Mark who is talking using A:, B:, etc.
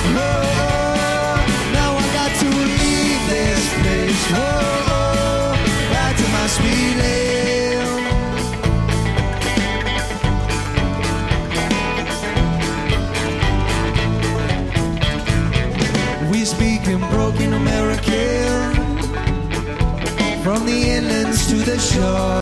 A: Oh, now I got to leave this place. Oh, back to my sweet land. We speak in broken American, from the inlands to the shore.